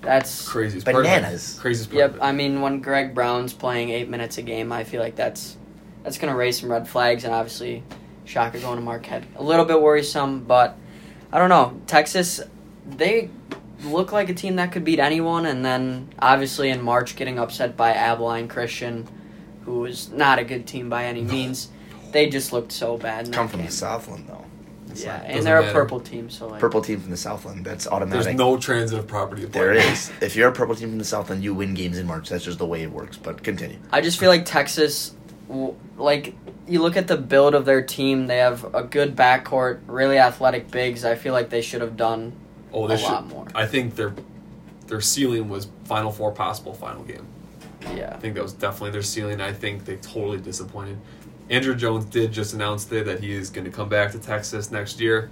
That's Craziest Bananas. Part. Craziest part. Yep. I mean, when Greg Brown's playing 8 minutes a game, I feel like that's going to raise some red flags, and obviously, Shaka going to Marquette, a little bit worrisome. But I don't know. Texas, they look like a team that could beat anyone, and then obviously in March getting upset by Abilene Christian, who was not a good team by any means. They just looked so bad. Come from the Southland, though. Yeah, and doesn't they're a matter. purple team, so like Purple team from the Southland. That's automatic. There's no transitive property. There is. If you're a purple team from the Southland, you win games in March. That's just the way it works. But continue. I just feel like Texas, like you look at the build of their team, they have a good backcourt, really athletic bigs. I feel like they should have done a lot more. I think their ceiling was Final Four possible final game. Yeah. I think that was definitely their ceiling. I think they totally disappointed. Andrew Jones did just announce today that he is going to come back to Texas next year.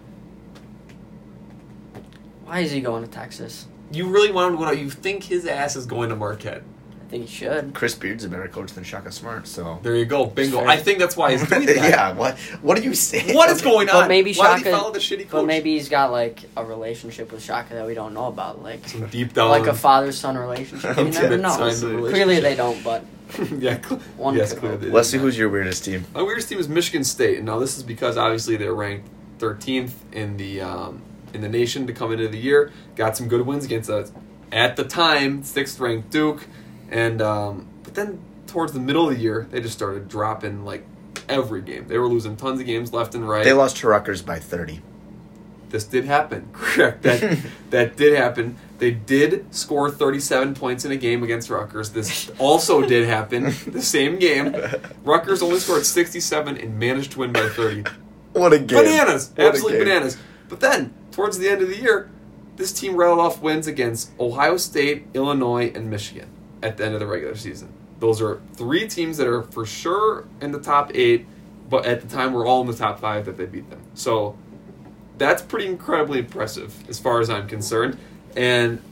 Why is he going to Texas? You really want him to go out? You think his ass is going to Marquette? I think he should. Chris Beard's a better coach than Shaka Smart, so. There you go. Bingo. Fair. I think that's why he's doing that. Yeah, what are you saying? What is going on? But maybe Why did Shaka. he follow the shitty coach? But maybe he's got like a relationship with Shaka that we don't know about, like Some deep down. like a father-son relationship. You never Intimate sign know. of relationship. Clearly they don't, but yeah, One yes, could clearly. hope. they Wesley, did. who's your weirdest team? My weirdest team is Michigan State, and now this is because obviously they're ranked 13th in the nation to come into the year. Got some good wins against at the time 6th ranked Duke, and but then towards the middle of the year they just started dropping like every game. They were losing tons of games left and right. They lost to Rutgers by 30. This did happen. Correct. That did happen. They did score 37 points in a game against Rutgers. This also did happen. The same game. Rutgers only scored 67 and managed to win by 30. What a game. Bananas. What a Absolute game. bananas. But then, towards the end of the year, this team rattled off wins against Ohio State, Illinois, and Michigan at the end of the regular season. Those are 3 teams that are for sure in the top 8, but at the time we're all in the top 5 that they beat them. So that's pretty incredibly impressive as far as I'm concerned. And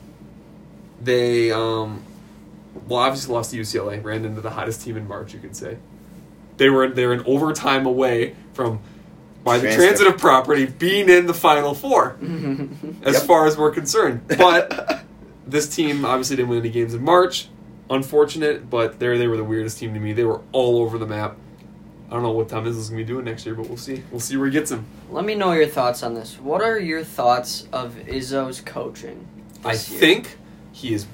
they, obviously lost to UCLA, ran into the hottest team in March, you could say. They're an overtime away from, by the transitive property, being in the Final Four, as far as we're concerned. But this team obviously didn't win any games in March. Unfortunate, but they were the weirdest team to me. They were all over the map. I don't know what Tom Izzo's going to be doing next year, but we'll see. We'll see where he gets him. let me know your thoughts on this. What are your thoughts of Izzo's coaching I this year? think he is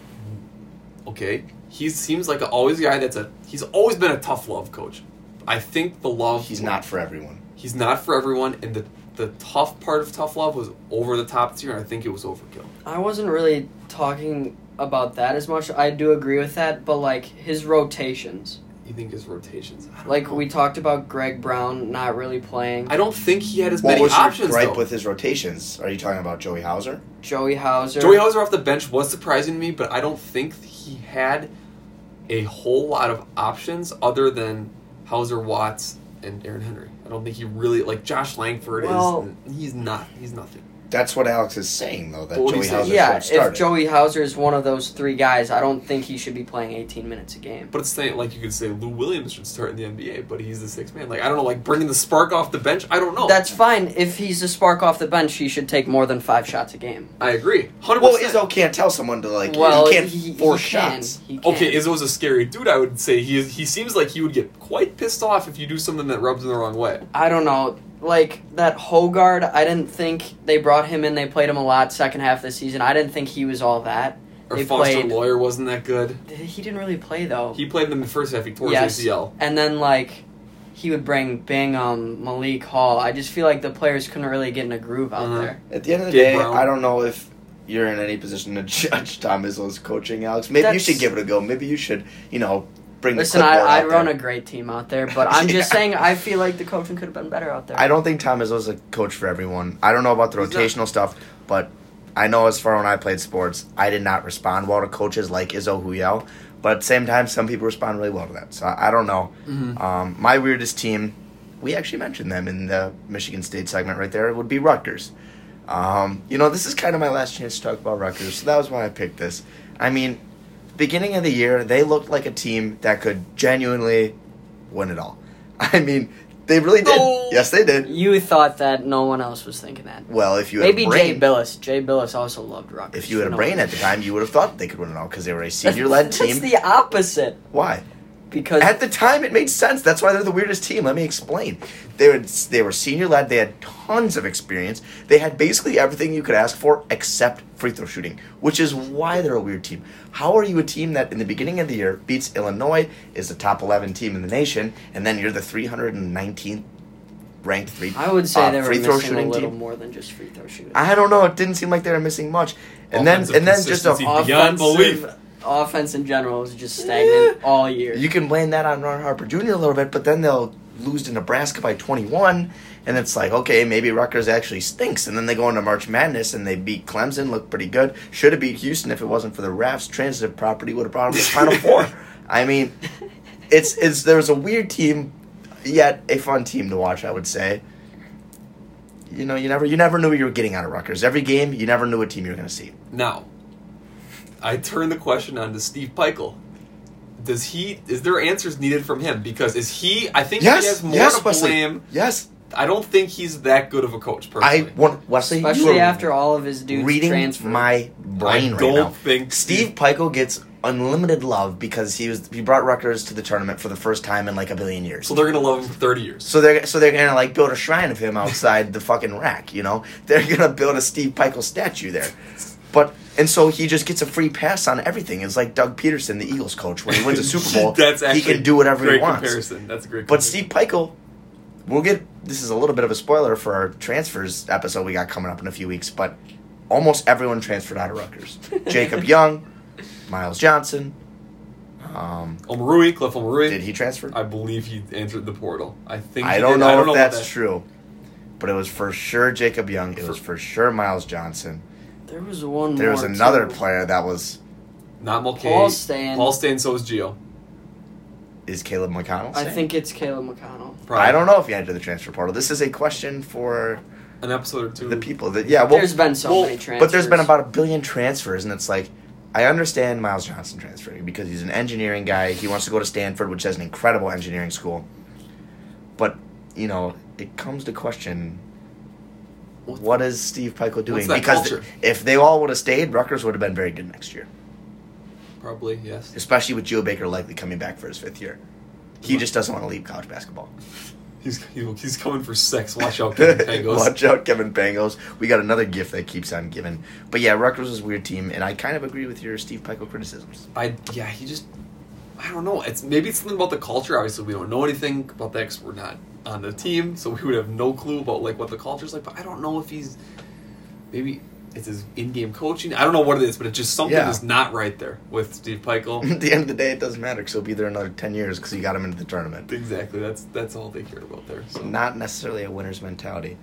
okay. He seems like always a guy he's always been a tough love coach. I think the love He's not for everyone. He's not for everyone, and the tough part of tough love was over the top this year. And I think it was overkill. I wasn't really talking about that as much. I do agree with that, but like his rotations. You think his rotations? I don't Like know. we talked about Greg Brown not really playing. I don't think he had as What many was your options. gripe though. with his rotations? Are you talking about Joey Hauser? Joey Hauser. Joey Hauser off the bench was surprising to me, but I don't think he had a whole lot of options other than Hauser, Watts, and Aaron Henry. I don't think he really like Josh Langford is. He's nothing. That's what Alex is saying, though, that What would Joey he say? Hauser Yeah, should have started. if Joey Hauser is one of those 3 guys, I don't think he should be playing 18 minutes a game. But it's saying like you could say Lou Williams should start in the NBA, but he's the 6th man. Like I don't know, like bringing the spark off the bench. I don't know. That's fine. If he's a spark off the bench, he should take more than 5 shots a game. I agree. 100%. Well, Izzo can't tell someone to, like, Well, he can't he force can. shots. He can. Okay, Izzo's a scary dude. I would say he seems like he would get quite pissed off if you do something that rubs him the wrong way. I don't know. Like, that Hogard, I didn't think they brought him in. They played him a lot second half of the season. I didn't think he was all that. Or They Foster played- Lawyer wasn't that good. He didn't really play, though. He played in the first half. He tore Yes. his ACL. And then, like, he would bring Bingham, Malik Hall. I just feel like the players couldn't really get in a groove out Uh-huh. there. At the end of the Gabe day, Brown. I don't know if you're in any position to judge Tom Izzo's coaching, Alex. Maybe you That's- should give it a go. Maybe you should, bring Listen, the clipboard I out run there. a great team out there, but I'm just Yeah. saying I feel like the coaching could have been better out there. I don't think Tom Izzo's a coach for everyone. I don't know about the He's not. rotational stuff, but I know as far when I played sports, I did not respond well to coaches like Izzo who yell. But at the same time, some people respond really well to that. So I don't know. Mm-hmm. My weirdest team, we actually mentioned them in the Michigan State segment right there, would be Rutgers. This is kind of my last chance to talk about Rutgers, so that was why I picked this. I mean, beginning of the year, they looked like a team that could genuinely win it all. I mean, They really did. No. Yes, they did. You thought that no one else was thinking that. Well, if you had Maybe a brain, Jay Billis. Jay Billis also loved Rutgers. if you had a for no brain at reason. the time, you would have thought they could win it all because they were a senior-led That's team. the opposite. Why? Because At the time, it made sense. That's why they're the weirdest team. Let me explain. They were senior-led. They had tons of experience. They had basically everything you could ask for except free throw shooting, which is why they're a weird team. How are you a team that in the beginning of the year beats Illinois, is the top 11 team in the nation, and then you're the 319th ranked I would say they were free throw missing a shooting little team? more than just free throw shooting. I don't know. It didn't seem like they were missing much. And then Offensive just a consistency beyond belief. Offense in general was just stagnant all year. You can blame that on Ron Harper Jr. a little bit, but then they'll lose to Nebraska by 21, and it's like, okay, maybe Rutgers actually stinks. And then they go into March Madness, and they beat Clemson, looked pretty good. Should have beat Houston if it wasn't for the refs. Transitive property would have brought them to the Final Four. I mean, there's a weird team, yet a fun team to watch, I would say. You know, you never knew what you were getting out of Rutgers. Every game, you never knew what team you were going to see. Now, I turn the question on to Steve Peichel. Is there answers needed from him? Because I think he has more to Wesley. blame. Yes. I don't think he's that good of a coach, personally. Wesley, you Especially were after all of his dudes reading transferred. my brain I right don't now. think Steve Peichel gets unlimited love because he brought Rutgers to the tournament for the first time in like a billion years. So they're going to love him for 30 years. So they're gonna like build a shrine of him outside the fucking rack, you know? They're gonna build a Steve Peichel statue there. And so he just gets a free pass on everything. It's like Doug Peterson, the Eagles coach, when he wins a Super Bowl, That's he actually can do whatever he great wants. comparison. That's a great But comparison. Steve Peichel, this is a little bit of a spoiler for our transfers episode we got coming up in a few weeks, but almost everyone transferred out of Rutgers. Jacob Young, Miles Johnson. Cliff Omarui. Did he transfer? I believe he entered the portal. I think I he don't did. know I don't if know that's about that. true. But it was for sure Jacob Young. It was for sure Miles Johnson. There was one There more. was another too. player that was... Not Mulcahy. Paul Stan. Paul Stan, so is Gio. Is Caleb McConnell I staying? think it's Caleb McConnell. Probably. I don't know if he entered the transfer portal. This is a question for An episode or two. the people. Well, There's been so many transfers. but there's been about a billion transfers, and it's like, I understand Miles Johnson transferring because he's an engineering guy. He wants to go to Stanford, which has an incredible engineering school. But, you know, it comes to question, what is Steve Peichel doing? What's that Because culture? if they all would have stayed, Rutgers would have been very good next year. Probably, yes. Especially with Joe Baker likely coming back for his 5th year. He just doesn't want to leave college basketball. He's coming for sex. Watch out, Kevin Pangos. Watch out, Kevin Pangos. We got another gift that keeps on giving. But yeah, Rutgers is a weird team, and I kind of agree with your Steve Peichel criticisms. I don't know. Maybe it's something about the culture. Obviously, we don't know anything about that because we're not on the team, so we would have no clue about like what the culture's like. But I don't know if maybe it's his in-game coaching. I don't know what it is, but it's just something Yeah. is not right there with Steve Peichel. At the end of the day, it doesn't matter because he'll be there another 10 years because you got him into the tournament. Exactly. That's all they care about there. So. Not necessarily a winner's mentality.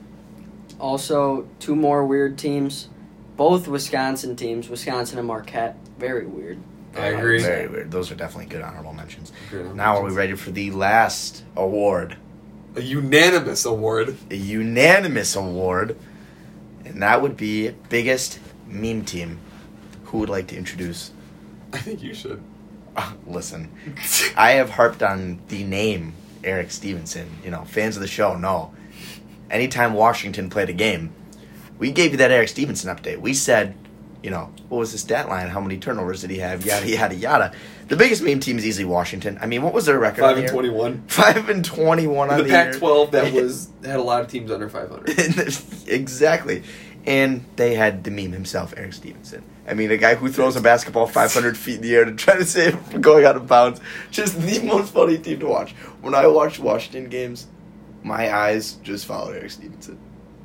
Also, two more weird teams. Both Wisconsin teams, Wisconsin and Marquette. Very weird. I agree. Very weird. Those are definitely good honorable mentions. Good Now, are we mentions. ready for the last award? A unanimous award. A unanimous award. And that would be biggest meme team. Who would like to introduce? I think you should. Listen, I have harped on the name Eric Stevenson. You know, fans of the show know. Anytime Washington played a game, we gave you that Eric Stevenson update. We said, you know, what was the stat line? How many turnovers did he have? Yada, yada, yada. The biggest meme team is easily Washington. I mean, what was their record? 5-21. 5-21 on The the year. Pac-12 that had a lot of teams under 500. Exactly. And they had the meme himself, Eric Stevenson. I mean, a guy who throws a basketball 500 feet in the air to try to save it from going out of bounds. Just the most funny team to watch. When I watch Washington games, my eyes just follow Eric Stevenson.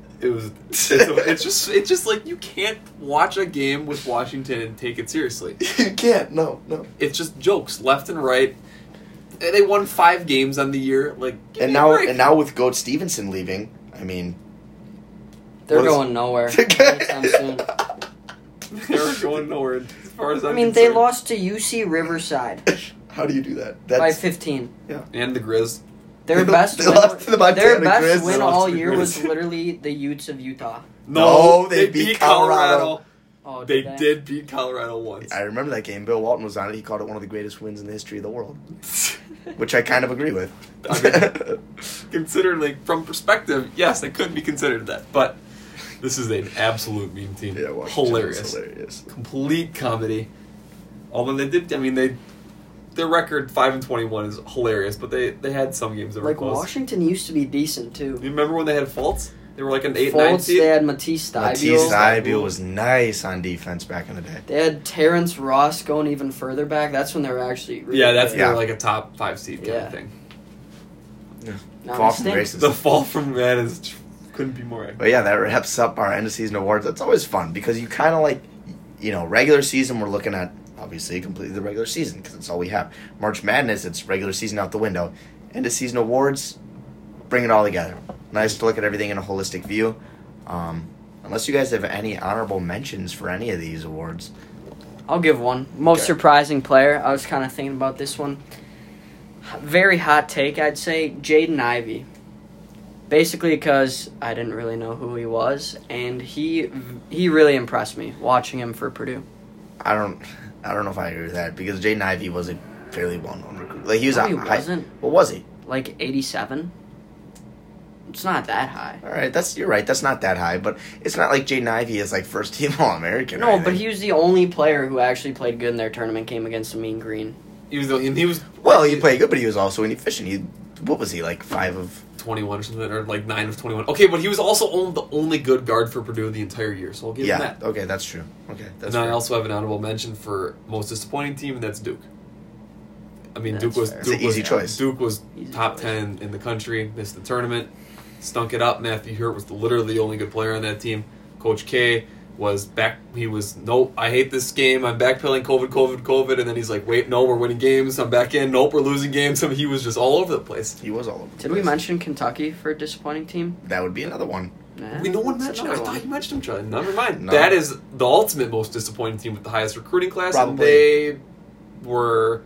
It's just like you can't watch a game with Washington and take it seriously. You can't. No. It's just jokes left and right. They won 5 games on the year. Like, give And me a now, break. and now with Goat Stevenson leaving, I mean, They're What is- going nowhere anytime soon. They're going nowhere as far as I I'm mean, they concerned. lost to UC Riverside how do you do that? by 15. And the Grizz. Their They best lost to the win, their Montana best Grizz. win They lost all to the year was Grizz. literally the Utes of Utah. No, they beat Colorado. Oh, They did did beat Colorado once. I remember that game. Bill Walton was on it. He called it one of the greatest wins in the history of the world. which I kind of agree with. Considered from perspective, yes, they could be considered that, but this is an absolute meme team. Yeah, Washington is hilarious, hilarious. complete comedy. Although they did, their record 5-21 is hilarious, but they had some games that were close. Washington used to be decent too. You remember when they had Fultz? They were an 8-9 Fultz, seed. they had Matisse Thybulle. Matisse Thybulle was nice on defense back in the day. They had Terrence Ross going even further back. That's when they were actually really That's good. Yeah. a top 5 seed kind of thing. Now Fall they from stink. grace. The fall from man is couldn't be more accurate. But yeah, that wraps up our end of season awards. That's always fun because you kind of regular season, we're looking at obviously completely the regular season because that's all we have. March Madness, it's regular season out the window. End of season awards, bring it all together. Nice to look at everything in a holistic view. Unless you guys have any honorable mentions for any of these awards. I'll give one. Most Okay. surprising player. I was kind of thinking about this one. Very hot take, I'd say. Jaden Ivey. Basically because I didn't really know who he was, and he really impressed me watching him for Purdue. I don't know if I agree with that because Jaden Ivey was a fairly well-known recruit. Like he was No, a he high- wasn't. What was he? Like 87? It's not that high. All right, you're right. That's not that high, but it's not like Jaden Ivey is first team All-American. No, but he was the only player who actually played good in their tournament game against the Mean Green. He was Well, he played good, but he was also inefficient. What was he 5 of 21 or something, or 9 of 21. Okay, but he was also the only good guard for Purdue the entire year, so I'll give him that. Okay, that's true. Okay, And that's then I fair. also have an honorable mention for most disappointing team, and that's Duke. I mean, That's Duke was fair. It's an easy choice. Duke was Easy top choice. 10 in the country, missed the tournament, stunk it up. Matthew Hurt was literally the only good player on that team. Coach K was back. He was, nope, I hate this game. I'm backpedaling COVID. And then he's like, wait, no, we're winning games. I'm back in. Nope, we're losing games. I mean, he was just all over the place. He was all over. the Did we place. mention Kentucky for a disappointing team? That would be another one. Nah, No one that's mentioned him. I another thought one. you mentioned him, John. Never mind. No. That is the ultimate most disappointing team with the highest recruiting class. And Probably. they were,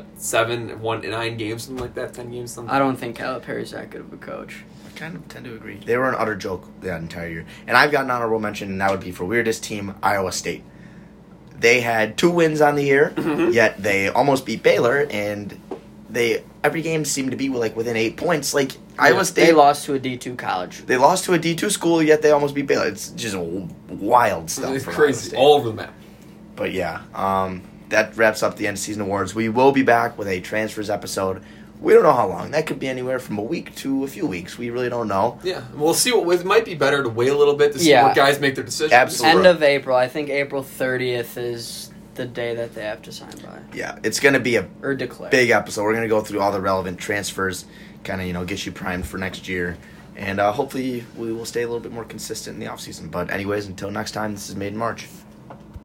9 games, something like that, 10 games, something. I don't think Calipari's that good of a coach. I kind of tend to agree. They were an utter joke that entire year. And I've got an honorable mention, and that would be for weirdest team, Iowa State. They had 2 wins on the year, yet they almost beat Baylor, and every game seemed to be within 8 points. Iowa State, They lost to a D2 college. they lost to a D2 school, yet they almost beat Baylor. It's just wild stuff. It's from Iowa crazy. State. All over the map. But yeah, that wraps up the end of season awards. We will be back with a transfers episode. We don't know how long. That could be anywhere from a week to a few weeks. We really don't know. Yeah, we'll see. It might be better to wait a little bit to see Yeah. what guys make their decisions. Absolutely. End of April. I think April 30th is the day that they have to sign by. Yeah, it's going to be a Or declare. big episode. We're going to go through all the relevant transfers, kind of, get you primed for next year. And hopefully we will stay a little bit more consistent in the offseason. But anyways, until next time, this is Made in March.